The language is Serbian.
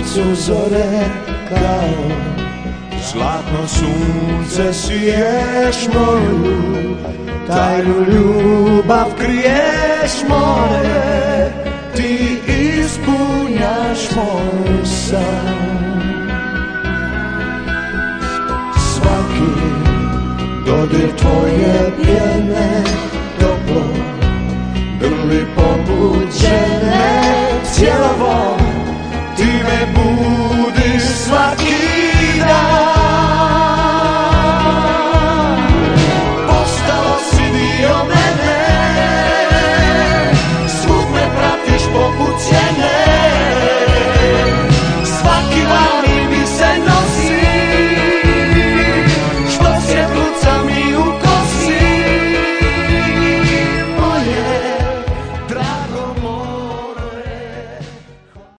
su zore kao zlatno sunce, siješ moju tajnu ljubav, kriješ more, ti ispunjaš moj san. Svaki dodir tvoje pjene